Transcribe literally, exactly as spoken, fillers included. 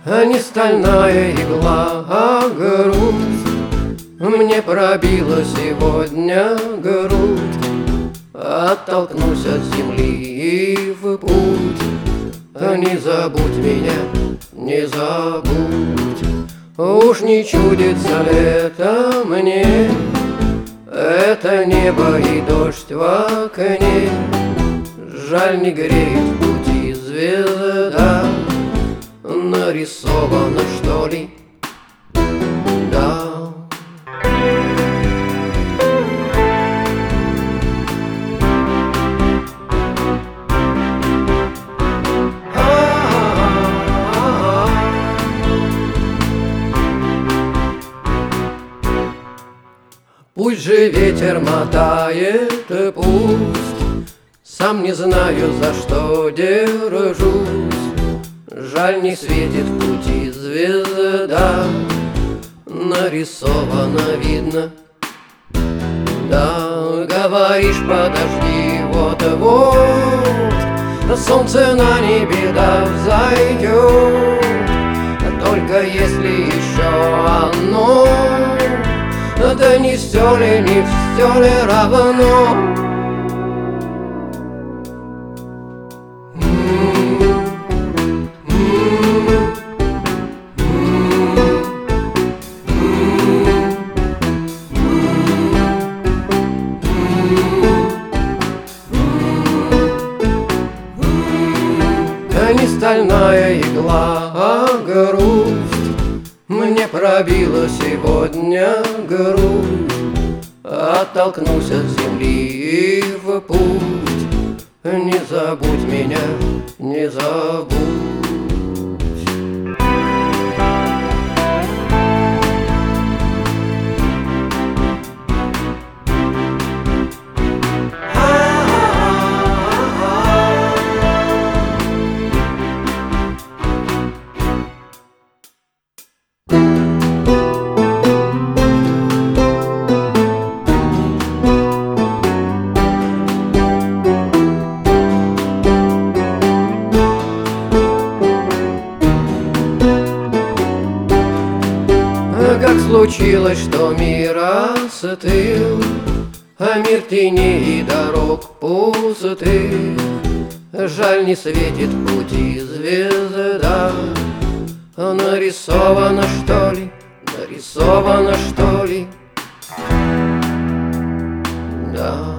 а не стальная игла, а грусть. Мне пробила сегодня грудь, оттолкнусь от земли и в путь. Не забудь меня, не забудь, уж не чудится это мне. Это небо и дождь в окне, жаль, не греет в пути звезда. Нарисовано, что ли? Да. Пусть же ветер мотает, пусть, сам не знаю, за что держусь. Жаль, не светит в пути звезда, нарисовано видно. Да, говоришь, подожди, вот-вот солнце на небе да взойдет. Только если еще оно, да не все ли, не все ли равно. Не стальная игла, а грусть. Мне пробила сегодня грудь, оттолкнусь от земли и в путь. Не забудь меня, не забудь. Как случилось, что мир остыл, а мир теней и дорог пустых. Жаль, не светит в пути звезда. Нарисовано, что ли, нарисовано, что ли? Да.